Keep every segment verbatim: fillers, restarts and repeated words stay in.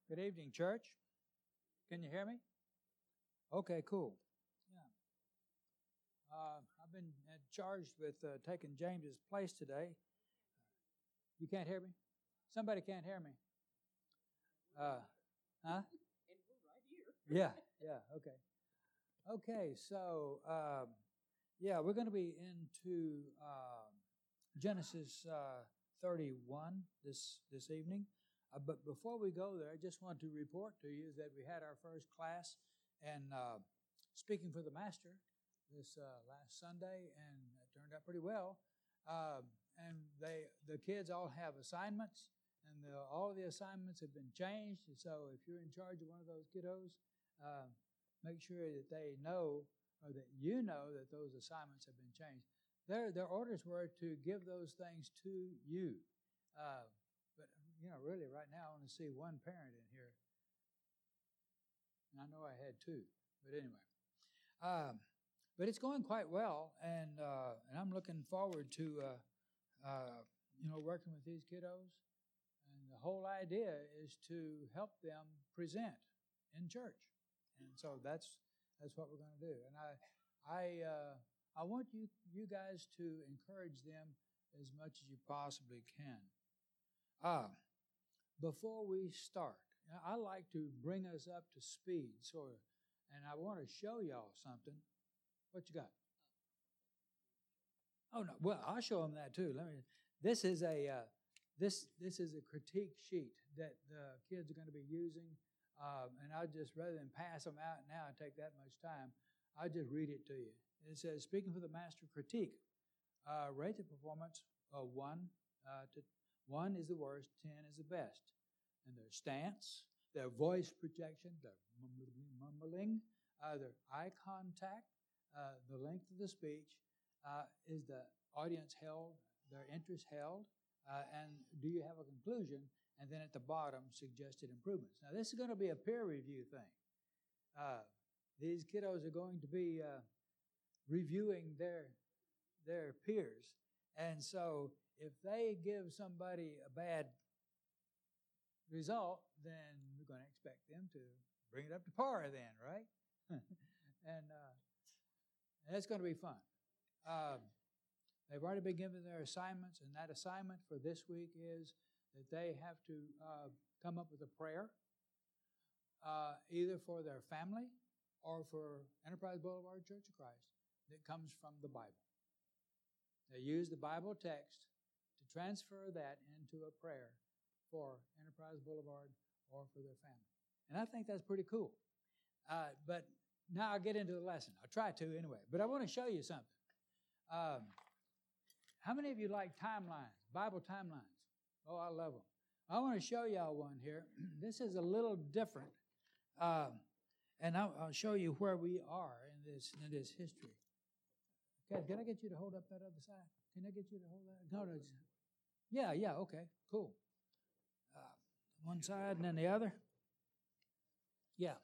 Good evening, church. Can you hear me? Okay, cool. Yeah. Uh, I've been uh, charged with uh, taking James's place today. You can't hear me? Somebody can't hear me. Uh, huh? And we're right here. Yeah, yeah, okay. Okay, so, um, yeah, we're going to be into uh, Genesis uh, thirty-one this, this evening. Uh, but before we go there, I just want to report to you that we had our first class in uh, Speaking for the Master this uh, last Sunday, and it turned out pretty well. Uh, and they, the kids all have assignments, and the, all of the assignments have been changed. And so if you're in charge of one of those kiddos, uh, make sure that they know, or that you know, that those assignments have been changed. Their, their orders were to give those things to you. Uh, but, you know, really right now I want to see one parent in here. And I know I had two, but anyway. Um, but it's going quite well, and uh, and I'm looking forward to, uh, uh, you know, working with these kiddos. And the whole idea is to help them present in church. And so that's that's what we're going to do. And I I uh, I want you you guys to encourage them as much as you possibly can. Uh, before we start, I like to bring us up to speed, sort of, and I want to show y'all something. What you got? Oh no, well I'll show them that too. Let me. This is a uh, this this is a critique sheet that the kids are going to be using, um, and I just rather than pass them out now and take that much time, I just read it to you. It says, "Speaking for the Master critique, uh, rate the performance of one uh, to one is the worst, ten is the best, and their stance, their voice projection, their mumbling, uh, their eye contact, uh, the length of the speech, uh, is the audience held, their interest held, uh, and do you have a conclusion?" And then at the bottom, suggested improvements. Now, this is going to be a peer review thing. Uh, these kiddos are going to be uh, reviewing their their peers, and so if they give somebody a bad result, then we're going to expect them to bring it up to par then, right? and uh, and it's going to be fun. Um, they've already been given their assignments, and that assignment for this week is that they have to uh, come up with a prayer, uh, either for their family or for Enterprise Boulevard Church of Christ, that comes from the Bible. They use the Bible text to transfer that into a prayer for Enterprise Boulevard or for their family. And I think that's pretty cool. Uh, but now I'll get into the lesson. I'll try to anyway. But I want to show you something. Um, how many of you like timelines, Bible timelines? Oh, I love them. I want to show y'all one here. This is a little different. Um, and I'll, I'll show you where we are in this in this history. Okay, can I get you to hold up that other side? Can I get you to hold that? No, no. Yeah, yeah, okay, cool. Uh, one side and then the other. Yeah.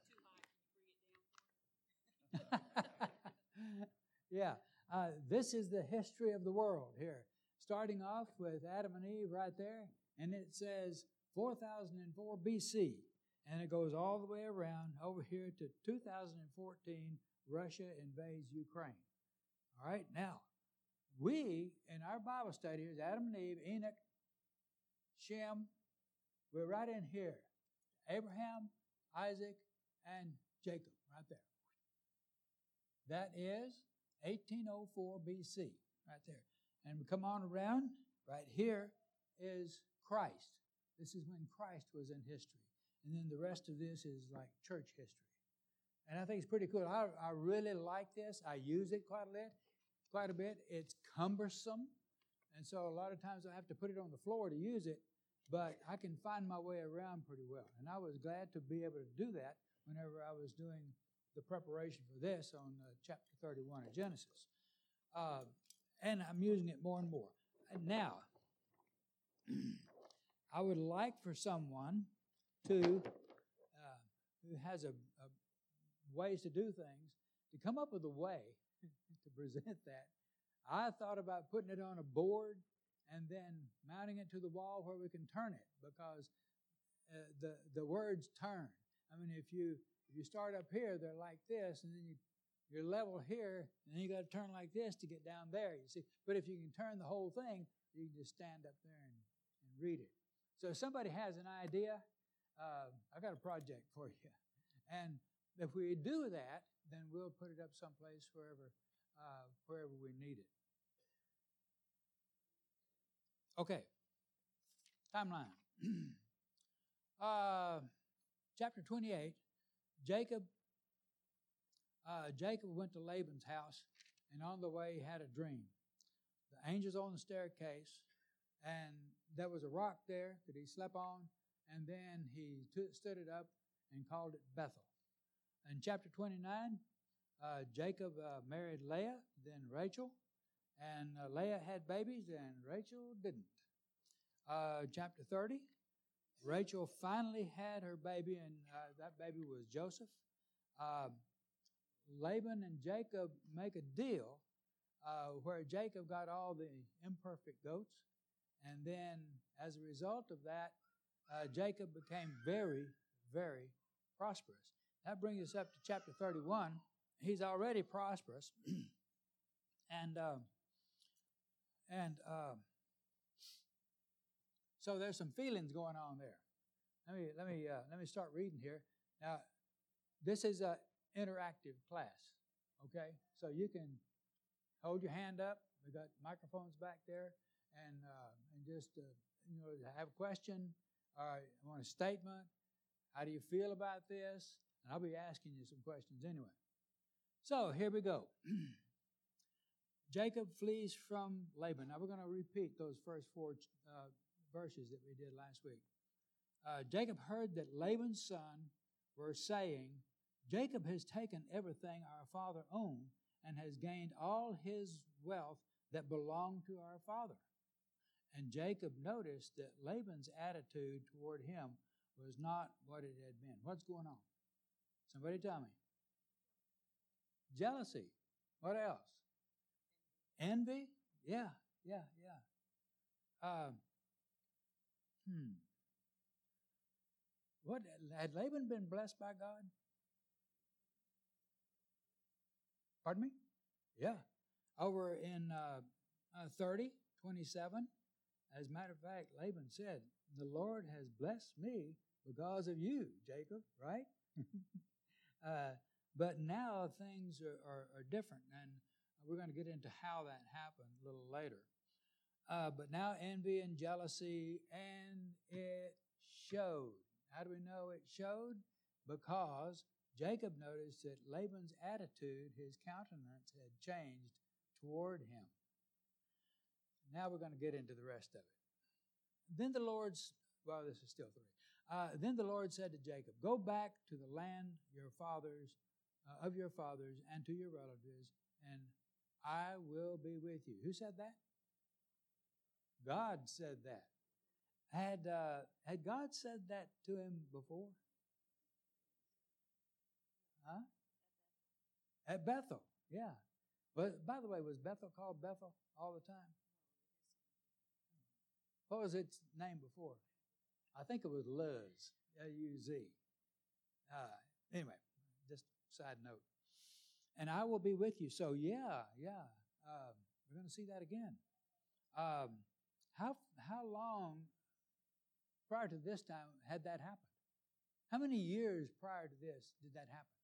yeah. Uh, this is the history of the world here. Starting off with Adam and Eve right there. And it says four thousand four B C. And it goes all the way around over here to two thousand fourteen, Russia invades Ukraine. All right, now, we, in our Bible study, is Adam and Eve, Enoch, Shem, we're right in here. Abraham, Isaac, and Jacob, right there. That is eighteen oh four B C, right there. And we come on around, right here is Christ. This is when Christ was in history. And then the rest of this is like church history. And I think it's pretty cool. I, I really like this. I use it quite a bit. Quite a bit. It's cumbersome. And so a lot of times I have to put it on the floor to use it. But I can find my way around pretty well. And I was glad to be able to do that whenever I was doing the preparation for this on uh, chapter thirty-one of Genesis. Uh, and I'm using it more and more. And now, I would like for someone to, uh, who has a, a ways to do things, to come up with a way to present that. I thought about putting it on a board and then mounting it to the wall where we can turn it, because uh, the the words turn. I mean, if you if you start up here, they're like this, and then you you're level here, and then you got to turn like this to get down there. You see, but if you can turn the whole thing, you can just stand up there and, and read it. So if somebody has an idea, uh, I got a project for you, and if we do that, then we'll put it up someplace wherever uh, wherever we need it. Okay, timeline. uh, chapter twenty-eight, Jacob. Uh, Jacob went to Laban's house, and on the way he had a dream. The angels on the staircase, and there was a rock there that he slept on, and then he t- stood it up and called it Bethel. In chapter twenty-nine, uh, Jacob uh, married Leah, then Rachel, and uh, Leah had babies, and Rachel didn't. Uh, chapter thirty, Rachel finally had her baby, and uh, that baby was Joseph. Uh, Laban and Jacob make a deal uh, where Jacob got all the imperfect goats, and then as a result of that, uh, Jacob became very, very prosperous. That brings us up to chapter thirty-one. He's already prosperous, and uh, and uh, so there's some feelings going on there. Let me let me uh, let me start reading here. Now, this is a interactive class, okay? So you can hold your hand up. We got microphones back there, and uh, and just uh, you know have a question or want a statement. How do you feel about this? And I'll be asking you some questions anyway. So here we go. Jacob flees from Laban. Now we're going to repeat those first four uh, verses that we did last week. Uh, Jacob heard that Laban's son were saying, Jacob has taken everything our father owned and has gained all his wealth that belonged to our father. And Jacob noticed that Laban's attitude toward him was not what it had been. What's going on? Somebody tell me. Jealousy. What else? Envy? Yeah, yeah, yeah. Uh, hmm. What had Laban been blessed by God? Pardon me? Yeah. Over in uh, uh, thirty, twenty-seven, as a matter of fact, Laban said, the Lord has blessed me because of you, Jacob, right? uh, but now things are, are, are different, and we're going to get into how that happened a little later. Uh, but now envy and jealousy, and it showed. How do we know it showed? Because Jacob noticed that Laban's attitude, his countenance, had changed toward him. Now we're going to get into the rest of it. Then the Lord's, well, this is still three. Uh, then the Lord said to Jacob, go back to the land your fathers, uh, of your fathers and to your relatives, and I will be with you. Who said that? God said that. Had uh, had God said that to him before? Huh? At Bethel, yeah. But by the way, was Bethel called Bethel all the time? What was its name before? I think it was Luz, L U Z. Uh, anyway, just side note. And I will be with you. So yeah, yeah, uh, we're going to see that again. Um, how how long prior to this time had that happened? How many years prior to this did that happen?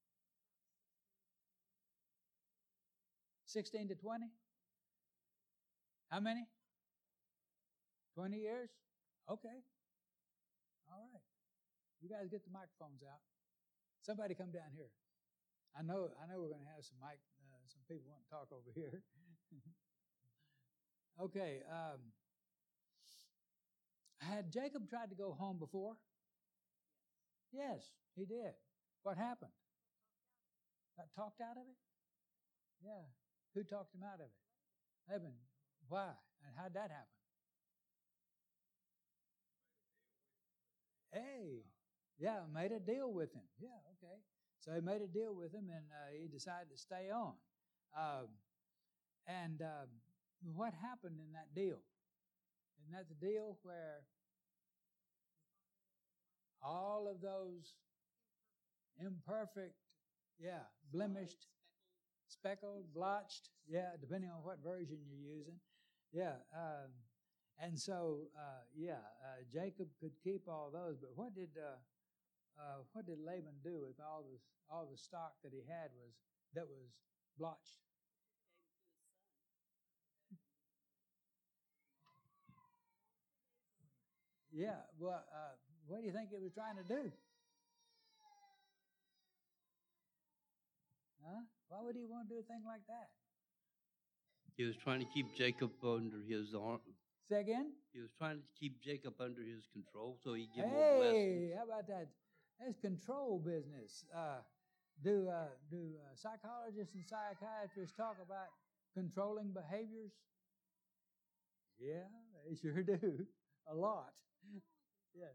sixteen to twenty? How many? twenty years? Okay. All right. You guys get the microphones out. Somebody come down here. I know I know we're going to have some mic, uh, some people want to talk over here. Okay. Um, had Jacob tried to go home before? Yes, he did. What happened? Got talked out of it? Yeah. Who talked him out of it? Laban. Why? And how'd that happen? Hey, yeah, made a deal with him. Yeah, okay. So he made a deal with him, and uh, he decided to stay on. Um, and uh, what happened in that deal? Isn't that the deal where all of those imperfect, yeah, blemished, speckled, blotched, yeah, depending on what version you're using. Yeah, um, and so, uh, yeah, uh, Jacob could keep all those, but what did uh, uh, what did Laban do with all the all the stock that he had was that was blotched? Yeah, well, uh, what do you think he was trying to do? Huh? Why would he want to do a thing like that? He was trying to keep Jacob under his arm. Say again? He was trying to keep Jacob under his control so he give more blessings. Hey, how about that? That's control business. Uh, do uh, do uh, psychologists and psychiatrists talk about controlling behaviors? Yeah, they sure do. A lot. Yes.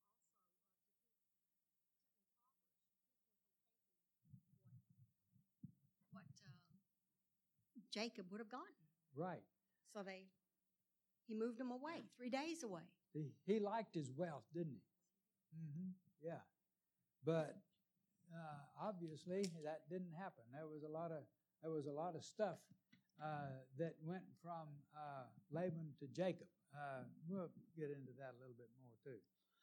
What uh, Jacob would have gotten. Right. So they, he moved him away, three days away. He, he liked his wealth, didn't he? Mm-hmm. Yeah. But uh, obviously that didn't happen. There was a lot of there was a lot of stuff uh, that went from uh, Laban to Jacob. Uh, we'll get into that a little bit more too.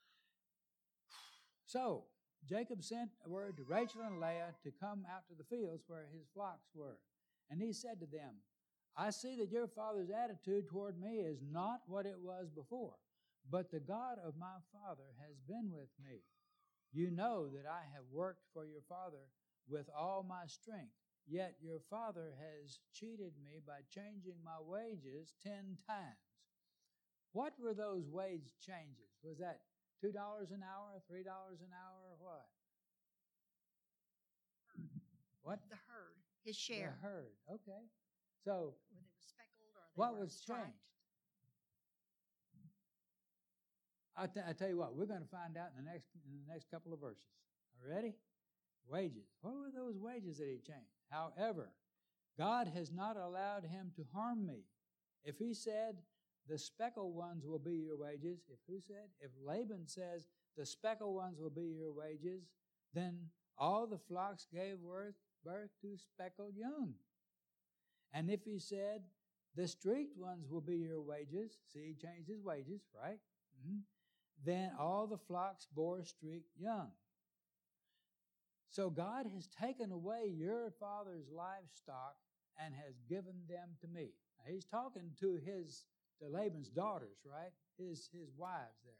So Jacob sent a word to Rachel and Leah to come out to the fields where his flocks were. And he said to them, I see that your father's attitude toward me is not what it was before, but the God of my father has been with me. You know that I have worked for your father with all my strength, yet your father has cheated me by changing my wages ten times. What were those wage changes? Was that two dollars an hour, three dollars an hour, or what? What? The herd, his share. The herd, okay. So, whether they were speckled or they what were was striped. changed? I, t- I tell you what, we're going to find out in the next in the next couple of verses. Are you ready? Wages. What were those wages that he changed? However, God has not allowed him to harm me. If he said, the speckled ones will be your wages, if who said? If Laban says, the speckled ones will be your wages, then all the flocks gave birth to speckled young. And if he said, the streaked ones will be your wages, see, he changed his wages, right? Mm-hmm. Then all the flocks bore streaked young. So God has taken away your father's livestock and has given them to me. Now, he's talking to his to Laban's daughters, right? His his wives there.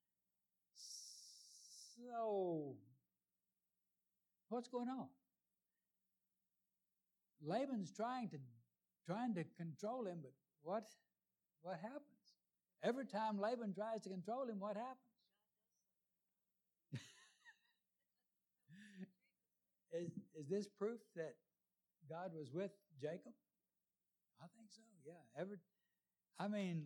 So what's going on? Laban's trying to trying to control him, but what what happens? Every time Laban tries to control him, what happens? is, is this proof that God was with Jacob? I think so, yeah. Every, I mean,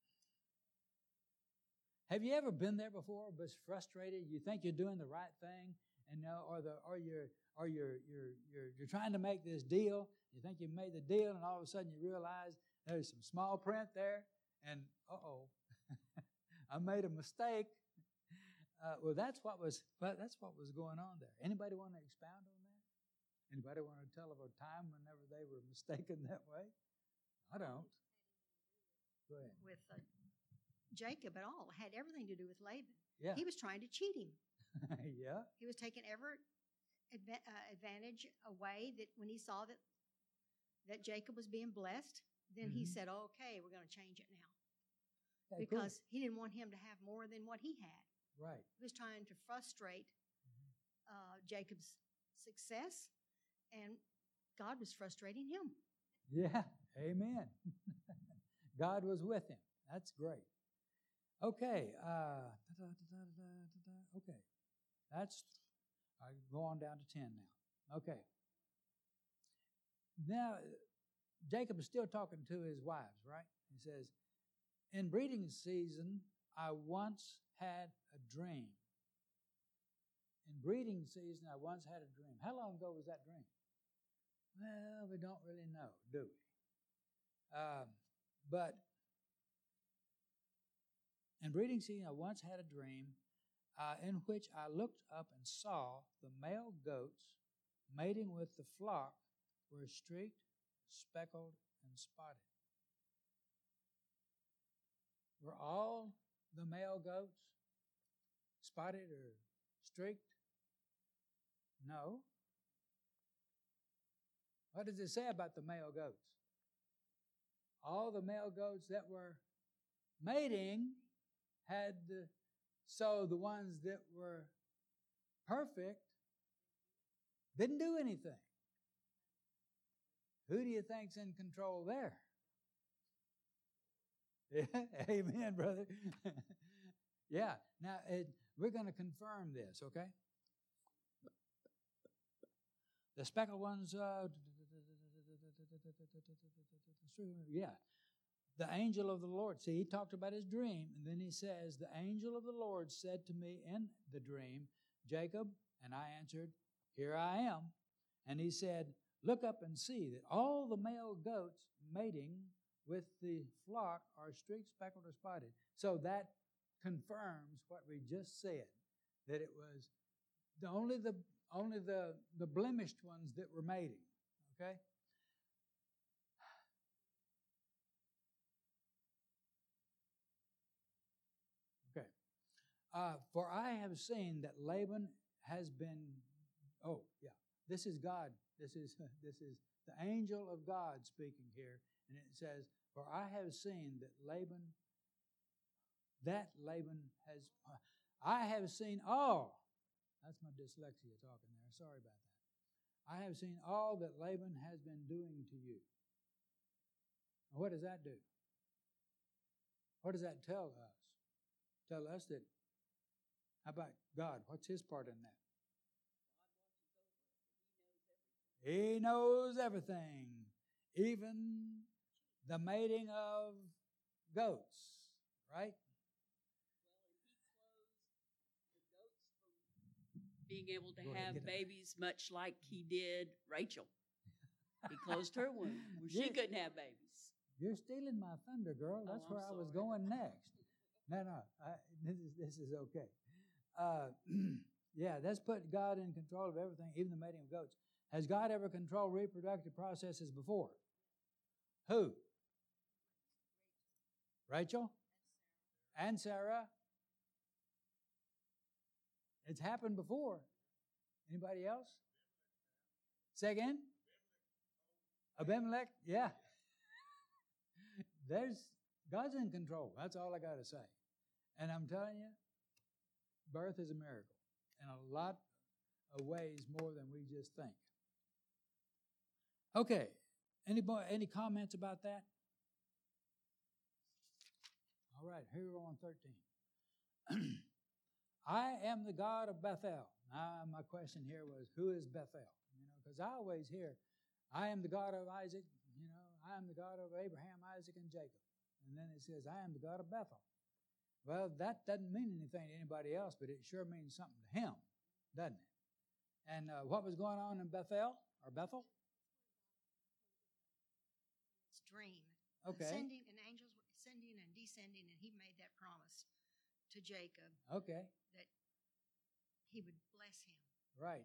have you ever been there before, but frustrated? You think you're doing the right thing, and no, or the or you're or you're you're you're you're trying to make this deal. You think you made the deal, and all of a sudden you realize there's some small print there, and uh-oh, I made a mistake. Uh, well, that's what was well, that's what was going on there. Anybody want to expound on that? Anybody want to tell of a time whenever they were mistaken that way? I don't. Go ahead. With uh, Jacob at all had everything to do with Laban. Yeah. He was trying to cheat him. Yeah. He was taking every adva- uh, advantage away that when he saw that that Jacob was being blessed, then mm-hmm. he said, oh, okay, we're going to change it now. Okay, because cool. He didn't want him to have more than what he had. Right. He was trying to frustrate uh, Jacob's success, and God was frustrating him. Yeah, amen. God was with him. That's great. Okay. Uh, okay. That's, I go on down to ten now. Okay. Now, Jacob is still talking to his wives, right? He says, in breeding season, I once had a dream. In breeding season, I once had a dream. How long ago was that dream? Well, we don't really know, do we? Um, but in breeding season, I once had a dream. uh, in which I looked up and saw the male goats mating with the flock were streaked, speckled, and spotted. Were all the male goats spotted or streaked? No. What does it say about the male goats? All the male goats that were mating had the, so the ones that were perfect didn't do anything. Who do you think's in control there? Yeah, amen, brother. Yeah. Now it, we're going to confirm this, okay? The speckled ones. Uh, yeah. The angel of the Lord. See, he talked about his dream, and then he says, the angel of the Lord said to me in the dream, Jacob, and I answered, here I am. And he said, look up and see that all the male goats mating with the flock are streaked, speckled, or spotted. So that confirms what we just said, that it was the only the only the, the blemished ones that were mating. Okay? Okay. Uh, for I have seen that Laban has been, oh, yeah, this is God. This is this is the angel of God speaking here. And it says, for I have seen that Laban, that Laban has, uh, I have seen all, that's my dyslexia talking there, sorry about that. I have seen all that Laban has been doing to you. Now, what does that do? What does that tell us? Tell us that, how about God? What's his part in that? He knows everything, even the mating of goats, right? Being able to Go ahead, have get that. babies, much like he did Rachel. He closed her womb where she Yeah. couldn't have babies. You're stealing my thunder, girl. That's Oh, I'm where I was sorry. going next. No, no, I, this is this is okay. Uh, yeah, that's put God in control of everything, even the mating of goats. Has God ever controlled reproductive processes before? Who? Rachel? And Sarah? It's happened before. Anybody else? Say again? Abimelech? Yeah. There's God's in control. That's all I got to say. And I'm telling you, birth is a miracle in a lot of ways more than we just think. Okay. Any any comments about that? All right, here we're on thirteen. I am the God of Bethel. Now, my question here was, who is Bethel? You know, because I always hear, I am the God of Isaac. You know, I am the God of Abraham, Isaac, and Jacob. And then it says, I am the God of Bethel. Well, that doesn't mean anything to anybody else, but it sure means something to him, doesn't it? And uh, what was going on in Bethel or Bethel? It's dream. Okay. Sending and angels were ascending and descending, and he made that promise to Jacob Okay. that he would bless him. Right.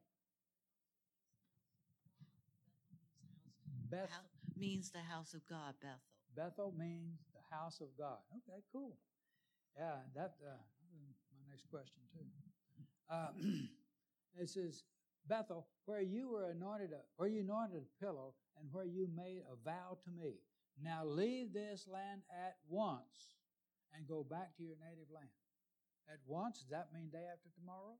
Beth, Hou- means the house of God, Bethel. Bethel means the house of God. Okay, cool. Yeah, that uh, my next question too. Uh, it says Bethel, where you were anointed, a, where you anointed a pillow, and where you made a vow to me. Now leave this land at once and go back to your native land. At once, does that mean day after tomorrow?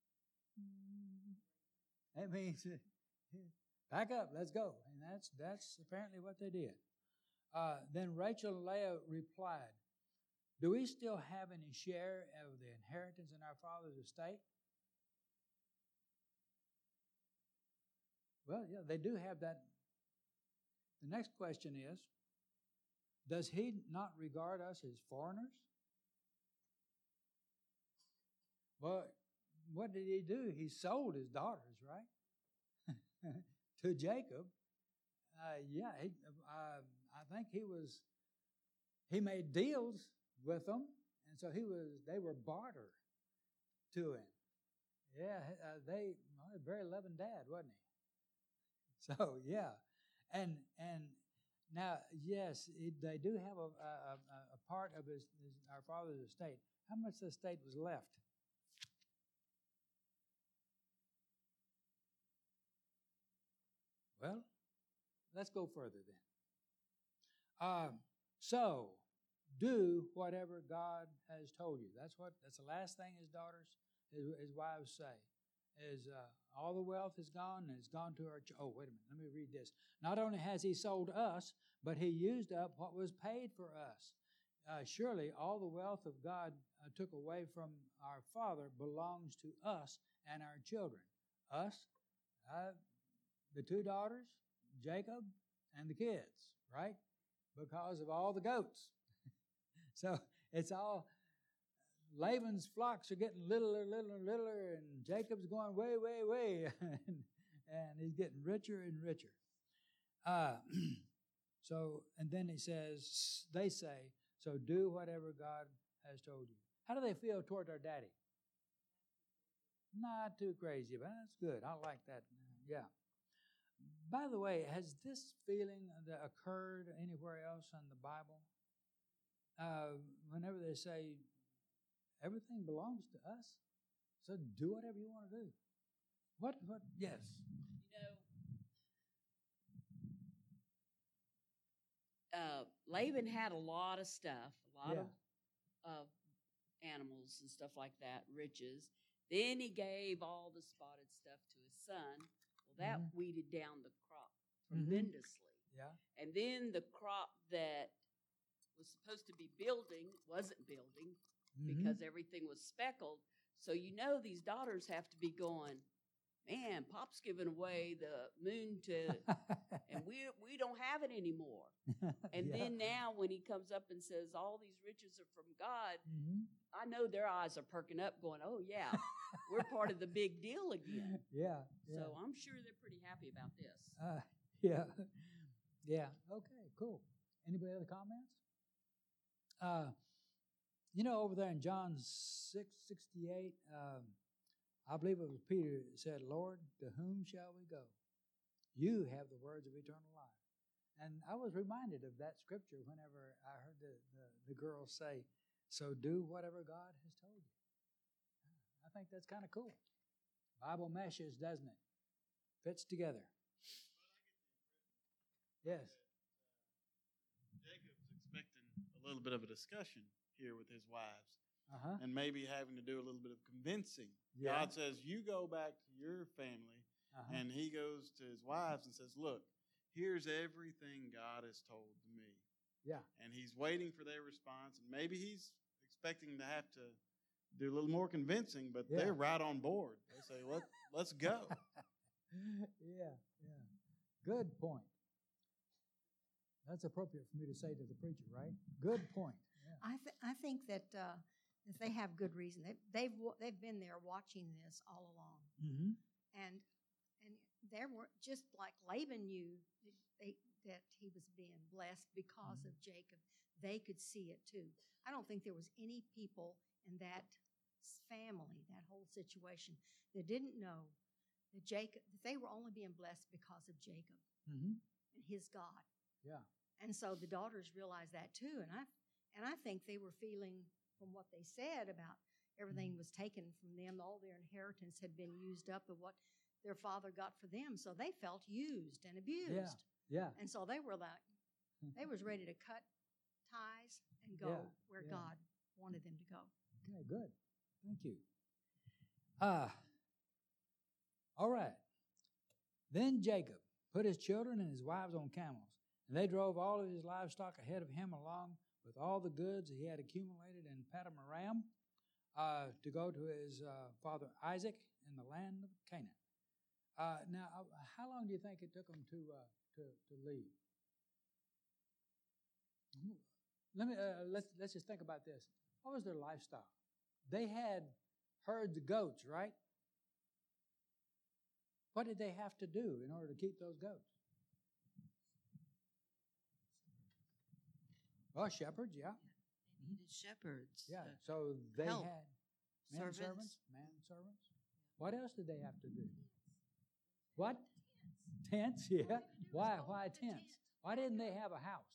That means pack up, let's go. And that's that's apparently what they did. Uh, then Rachel and Leah replied, do we still have any share of the inheritance in our father's estate? Well, yeah, they do have that. The next question is, does he not regard us as foreigners? Well, what did he do? He sold his daughters, right? To Jacob. Uh, yeah, he, uh, I think he was, he made deals with them, and so he was, they were barter. to him. Yeah, uh, they well, a very loving dad, wasn't he? So yeah, and and now yes, it, they do have a, a, a part of his, his our father's estate. How much of the estate was left? Well, let's go further then. Um, so, do whatever God has told you. That's what. That's the last thing his daughters, his, his wives say. Is uh, all the wealth is gone and it's gone to our. Ch- oh, wait a minute. Let me read this. Not only has he sold us, but he used up what was paid for us. Uh, surely, all the wealth of God uh, took away from our father belongs to us and our children. Us, uh, the two daughters, Jacob, and the kids, right? Because of all the goats. So it's all, Laban's flocks are getting littler, littler, littler, and Jacob's going way, way, way, and, and he's getting richer and richer. Uh, so, and then he says, they say, so do whatever God has told you. How do they feel toward their daddy? Not too crazy, but that's good. I like that. Yeah. By the way, has this feeling that occurred anywhere else in the Bible? Uh, whenever they say, everything belongs to us, so do whatever you want to do. What, what, yes. You know, uh, Laban had a lot of stuff, a lot Yeah. of, of animals and stuff like that, riches. Then he gave all the spotted stuff to his son. Well, that Mhm. weeded down the crop Mhm. tremendously. Yeah. And then the crop that was supposed to be building wasn't building Mhm. because everything was speckled. So you know these daughters have to be going, man, Pop's giving away the moon to, and we we don't have it anymore. And Yeah. then now when he comes up and says all these riches are from God, Mhm. I know their eyes are perking up going, oh yeah, we're part of the big deal again. Yeah. Yeah. So I'm sure they're pretty happy about this. Uh, yeah. Yeah. Okay, cool. Anybody other comments? Uh, you know, over there in John six sixty-eight, um, I believe it was Peter that said, Lord, to whom shall we go? You have the words of eternal life. And I was reminded of that scripture whenever I heard the, the, the girls say, so do whatever God has told you. I think that's kind of cool. Bible meshes, doesn't it? Fits together. Yes. Jacob's expecting a little bit of a discussion here with his wives Uh-huh. and maybe having to do a little bit of convincing. Yeah. God says, you go back to your family, Uh-huh. and he goes to his wives and says, look, here's everything God has told me. Yeah. And he's waiting for their response, and maybe he's expecting to have to do a little more convincing, but Yeah. they're right on board. They say, Let, let's go. Yeah, yeah. Good point. That's appropriate for me to say to the preacher, right? Good point. Yeah. I th- I think that uh, that they have good reason. They, they've wa- they've been there watching this all along, Mm-hmm. and and there were just like Laban knew that, they, that he was being blessed because of Jacob. They could see it too. I don't think there was any people in that family, that whole situation, that didn't know that Jacob that they were only being blessed because of Jacob Mm-hmm. and his God. Yeah. And so the daughters realized that too. And I and I think they were feeling from what they said about everything was taken from them, all their inheritance had been used up of what their father got for them. So they felt used and abused. Yeah. And so they were like they was ready to cut ties and go Yeah, where yeah. God wanted them to go. Okay, good. Thank you. Uh, all right. Then Jacob put his children and his wives on camels, and they drove all of his livestock ahead of him along with all the goods he had accumulated in Paddan Aram uh, to go to his uh, father Isaac in the land of Canaan. Uh, now, uh, how long do you think it took them to uh, to to leave? Let me uh, let's let's just think about this. What was their lifestyle? They had herds of goats, right? What did they have to do in order to keep those goats? Well, shepherds, yeah, They needed shepherds. yeah. to So they help. had Men servants, man servants. What else did they have to do? What? Tents, yeah. Why? Why tents? Why didn't they have a house?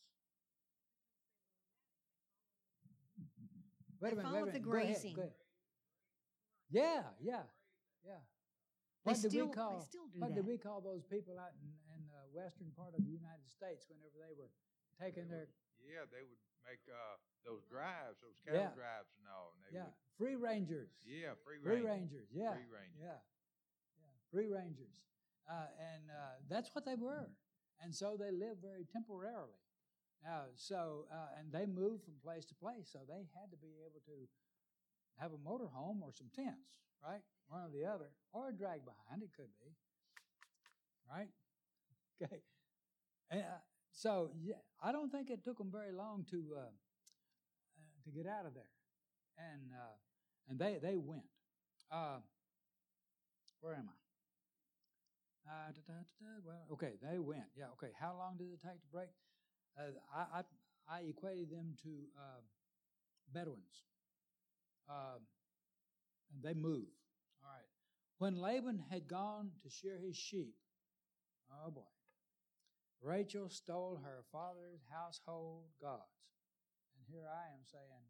Wait a They minute, wait a followed minute. the Go ahead, grazing. go ahead. Yeah, yeah, yeah. They What did still, we call? they still do What that. did we call those people out in, in the western part of the United States whenever they were taking their Yeah, they would make uh, those drives, those cattle Yeah. drives and all. And they yeah would, free rangers? yeah, free Free range. rangers, yeah, Free rangers. yeah, yeah, free rangers, uh, and uh, that's what they were. And so they lived very temporarily. Now, so uh, and they moved from place to place, so they had to be able to have a motorhome or some tents, right? One or the other, or a drag behind. It could be, right? Okay. And, uh, so yeah, I don't think it took them very long to uh, uh, to get out of there, and uh, and they they went. Uh, where am I? Uh, da, da, da, da, well, okay, they went. Yeah, okay. How long did it take to break? Uh, I, I I equated them to uh, Bedouins, uh, and they moved. All right. When Laban had gone to shear his sheep, oh boy, Rachel stole her father's household gods, and here I am saying,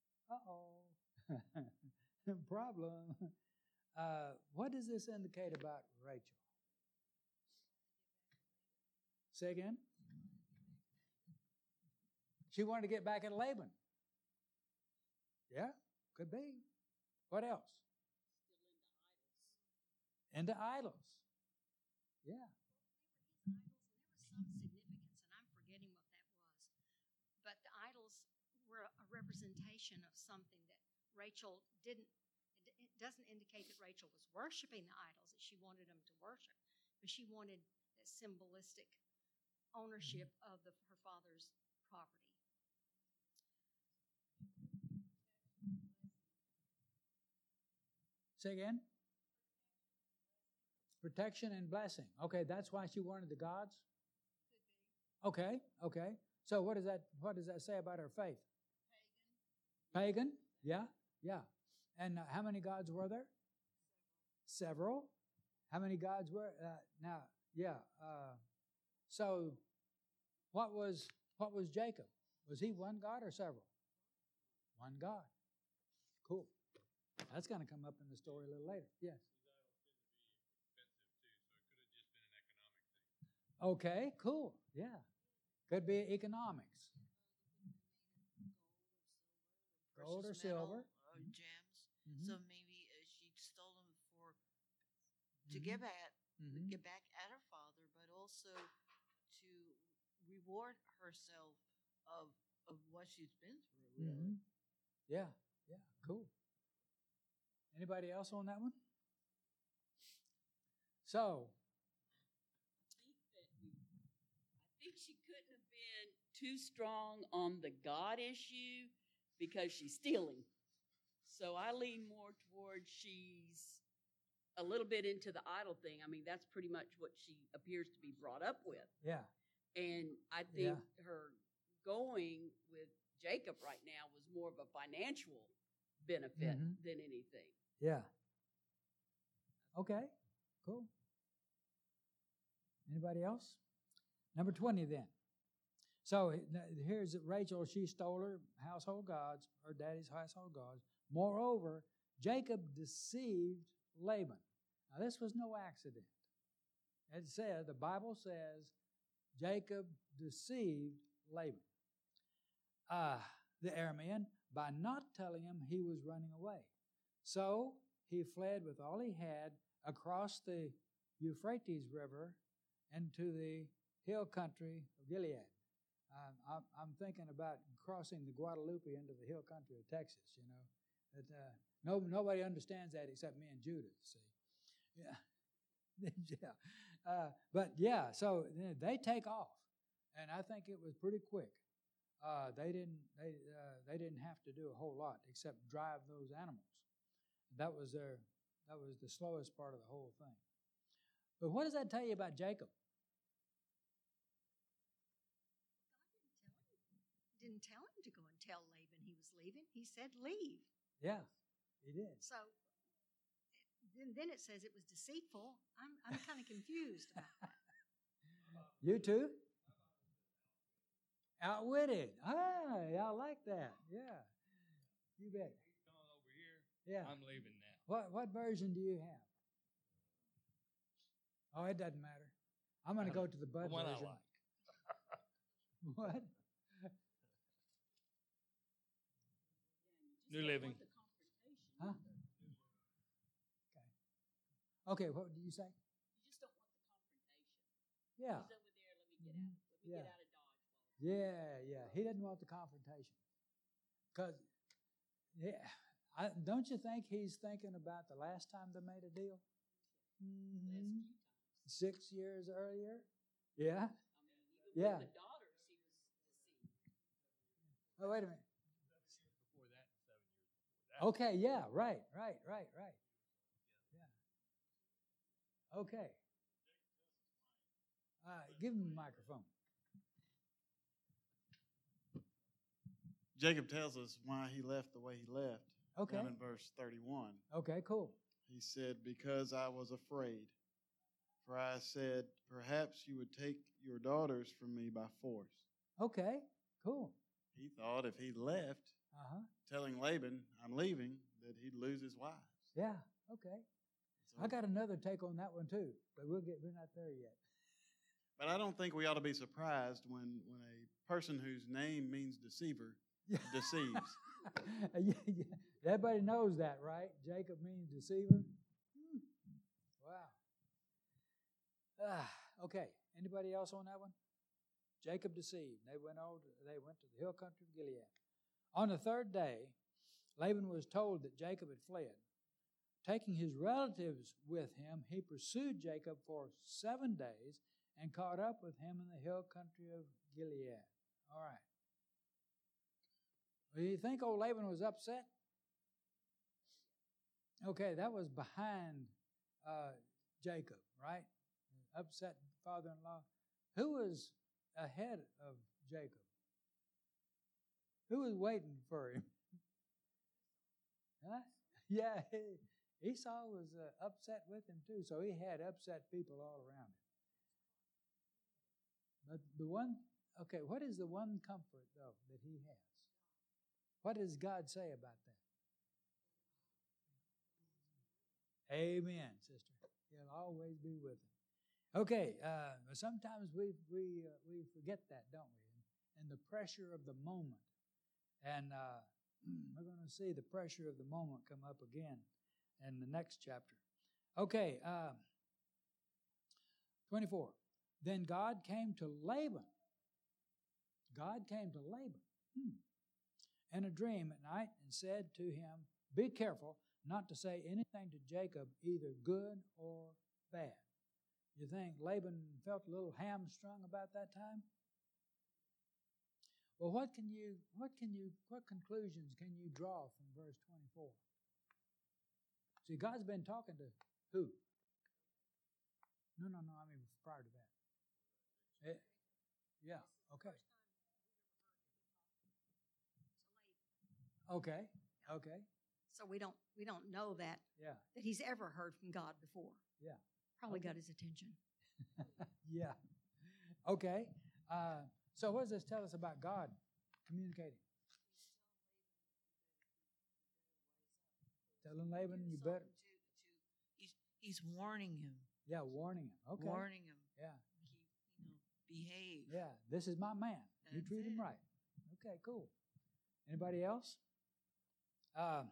"Uh oh, problem." Uh, what does this indicate about Rachel? Say again? She wanted to get back at Laban. Yeah, could be. What else? Into idols. Yeah. There was some significance, and I'm forgetting what that was. But the idols were a representation of something that Rachel didn't, it it doesn't indicate that Rachel was worshiping the idols, that she wanted them to worship, but she wanted that symbolistic ownership of the, her father's property. Say again? Protection and blessing. Okay, that's why she wanted the gods? Okay, okay. So what does that what does that say about her faith? Pagan. Pagan? Yeah, yeah. And uh, how many gods were there? Several. How many gods were uh, now? Yeah. Uh, so what was what was Jacob? Was he one god or several? One god. Cool. That's going to come up in the story a little later. Yes. Okay, cool. Yeah. Could be economics. Gold or Precious silver. metal, or gems. Mhm. So maybe uh, she stole them for to Mhm. get back Mhm. get back at her father, but also to reward herself of of what she's been through. Really. Mhm. Yeah, yeah, cool. Anybody else on that one? So, think that we, I think she couldn't have been too strong on the God issue because she's stealing. So I lean more towards she's a little bit into the idol thing. I mean, that's pretty much what she appears to be brought up with. yeah, And I think her going with Jacob right now was more of a financial benefit Mhm. than anything. yeah. Okay, cool. Anybody else? Number twenty then. So here's Rachel. She stole her household gods, her daddy's household gods. Moreover, Jacob deceived Laban. Now, this was no accident. It says, the Bible says, Jacob deceived Laban, uh, the Aramean, by not telling him he was running away. So he fled with all he had across the Euphrates River into the hill country of Gilead. Um, I'm, I'm thinking about crossing the Guadalupe into the hill country of Texas, you know. That, uh, no, nobody understands that except me and Judith, see. Yeah. yeah. Uh, but yeah, so they take off. And I think it was pretty quick. Uh, they didn't they uh, they didn't have to do a whole lot except drive those animals. That was their that was the slowest part of the whole thing. But what does that tell you about Jacob? God didn't tell him. Didn't tell him to go and tell Laban he was leaving. He said, leave. Yeah. He did. So then, then it says it was deceitful. I'm, I'm kind of confused about that. You too? Outwitted. Ah, I like that. Yeah. You bet. Over here. Yeah. I'm leaving now. What what version do you have? Oh, it doesn't matter. I'm going to go to the Bud The one I version. like. What? New Living. Huh? Okay. Okay, what did you say? You just don't want the confrontation. Yeah. He's over there. Let me get Mhm. out. Let me Yeah. get out of Dodge. Yeah, yeah. He doesn't want the confrontation. Because, yeah, I, don't you think he's thinking about the last time they made a deal? Mm-hmm. Six years earlier? Yeah? I mean, even Yeah. with the daughters, he was deceived. Oh, wait a minute. Before that, and seven years before that. Okay, yeah, right, right, right, right. Yeah. Okay. All right, give him the microphone. Jacob tells us why he left the way he left. Okay. Down in verse thirty-one. Okay, cool. He said, because I was afraid. For I said, perhaps you would take your daughters from me by force. Okay, cool. He thought if he left, Uh-huh. telling Laban, I'm leaving, that he'd lose his wives. Yeah, okay. So- I got another take on that one too, but we'll get we're not there yet. But I don't think we ought to be surprised when, when a person whose name means deceiver deceives. Yeah, yeah. Everybody knows that, right? Jacob means deceiver. Hmm. Wow. Ah, okay. Anybody else on that one? Jacob deceived. They went over. They went to the hill country of Gilead. On the third day, Laban was told that Jacob had fled. Taking his relatives with him, he pursued Jacob for seven days and caught up with him in the hill country of Gilead. All right. Do you think old Laban was upset? Okay, that was behind uh, Jacob, right? Upset father-in-law. Who was ahead of Jacob? Who was waiting for him? Huh? Yeah, Esau was uh, upset with him too, so he had upset people all around him. But the one, okay, what is the one comfort, though, that he has? What does God say about that? Amen, sister. He'll always be with him. Okay, uh, sometimes we we uh, we forget that, don't we? And the pressure of the moment. And uh, we're going to see the pressure of the moment come up again in the next chapter. Okay, uh, twenty-four. Then God came to Laban. God came to Laban hmm, in a dream at night and said to him, be careful not to say anything to Jacob, either good or bad. You think Laban felt a little hamstrung about that time? Well, what can you, what can you, what conclusions can you draw from verse twenty-four? See, God's been talking to who? No, no, no, I mean prior to that. Eh, yeah, okay. Okay, okay, So we don't we don't know that yeah, that he's ever heard from God before. yeah, Probably Okay. got his attention. yeah. Okay, uh, so what does this tell us about God communicating? Telling Laban, you better, To, to, he's, he's warning him. yeah, warning him. Okay, Warning him. yeah, Keep, you know, behave. yeah, this is my man. You That's treat him it. right. Okay, cool. Anybody else? Um,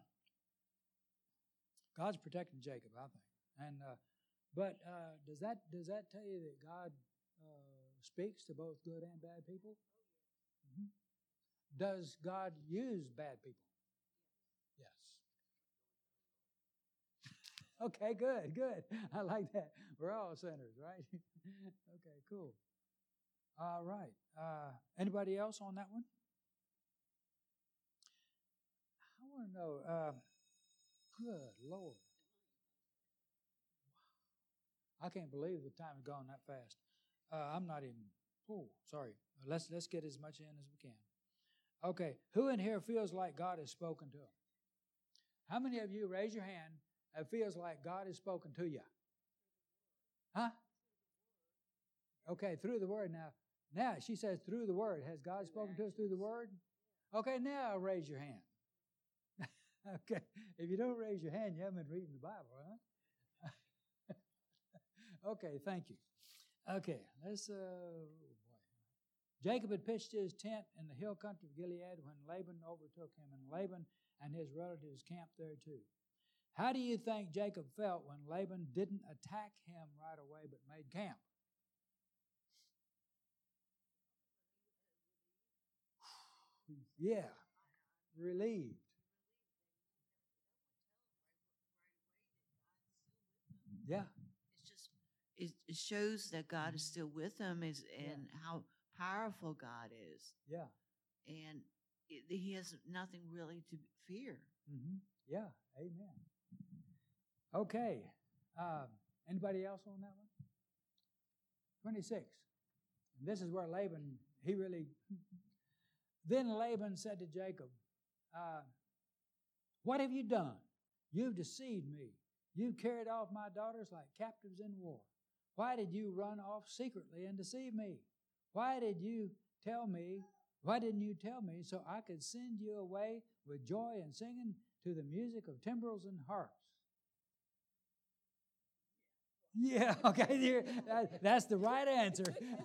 God's protecting Jacob, I think. And uh, but uh, does that does that tell you that God uh, speaks to both good and bad people? Mhm. Does God use bad people? Yes. Okay, good, good. I like that. We're all sinners, right? Okay, cool. All right. Uh, anybody else on that one? I want to know. Uh, good Lord. I can't believe the time has gone that fast. Uh, I'm not even. Oh, sorry. Let's let's get as much in as we can. Okay, who in here feels like God has spoken to him? How many of you, raise your hand, it feels like God has spoken to you? Huh? Okay, through the Word. Now, now she says through the Word. Has God spoken to us through the Word? Okay, now raise your hand. Okay, if you don't raise your hand, you haven't been reading the Bible, huh? Okay, thank you. Okay, let's, uh, oh boy. Jacob had pitched his tent in the hill country of Gilead when Laban overtook him, and Laban and his relatives camped there too. How do you think Jacob felt when Laban didn't attack him right away but made camp? Yeah, relieved. Yeah. It's just it, it shows that God is still with him, is and Yeah. how powerful God is, Yeah. and it, he has nothing really to fear. Mm-hmm. Yeah. Amen. Okay. Um, anybody else on that one? twenty-six. And this is where Laban, he really. Then Laban said to Jacob, uh, what have you done? You've deceived me. You've carried off my daughters like captives in war. Why did you run off secretly and deceive me? Why did you tell me, why didn't you tell me so I could send you away with joy and singing to the music of timbrels and harps? Yeah, okay, there, that, that's the right answer.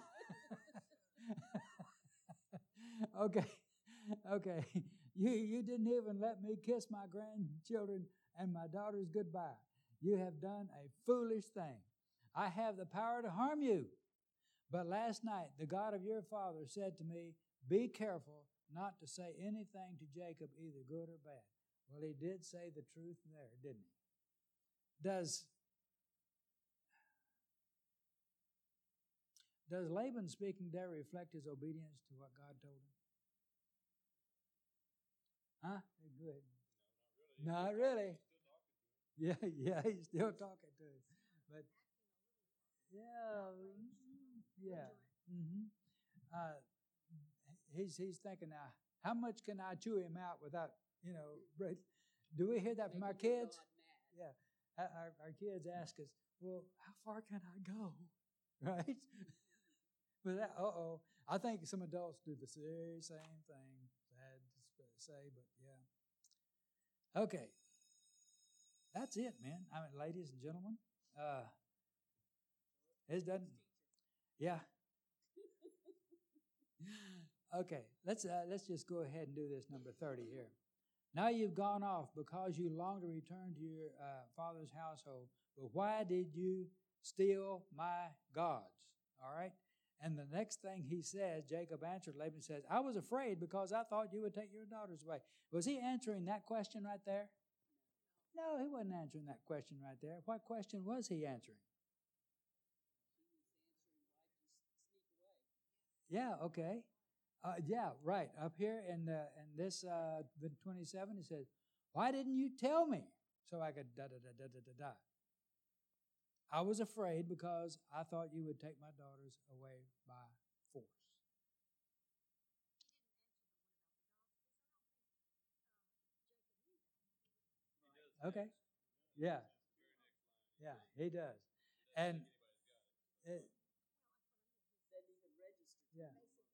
Okay, okay. You, you didn't even let me kiss my grandchildren and my daughters goodbye. You have done a foolish thing. I have the power to harm you. But last night, the God of your father said to me, be careful not to say anything to Jacob, either good or bad. Well, he did say the truth there, didn't he? Does, does Laban speaking there reflect his obedience to what God told him? Huh? Good. Not really. Yeah, yeah, he's still talking to him. But, yeah, yeah. Mm-hmm. Uh, he's, he's thinking, now, how much can I chew him out without, you know, break? Do we hear that from our kids? Yeah. Our, our kids ask us, well, how far can I go? Right? But that, uh-oh. I think some adults do the very same thing. Sad to say, but yeah. Okay. That's it, man. I mean, ladies and gentlemen. Uh, it doesn't. Yeah. Okay. Let's uh, let's just go ahead and do this number thirty here. Now you've gone off because you long to return to your uh, father's household. But why did you steal my gods? All right. And the next thing he says, Jacob answered Laban, says, I was afraid because I thought you would take your daughters away. Was he answering that question right there? No, he wasn't answering that question right there. What question was he answering? Yeah, okay. Uh, yeah, right. Up here in the in this uh, the twenty-seven, he says, why didn't you tell me so I could da da da da da da da? I was afraid because I thought you would take my daughters away by force. Okay. Yeah. Yeah, he does. And it, yeah.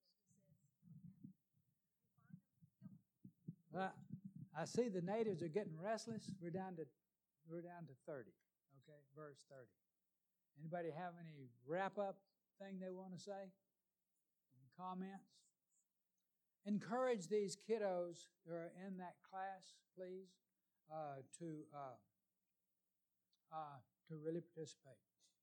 Well, I see the natives are getting restless. We're down to we're down to thirty. Okay, verse thirty. Anybody have any wrap-up thing they want to say? Any comments? Encourage these kiddos who are in that class, please, uh, to uh, uh, to really participate.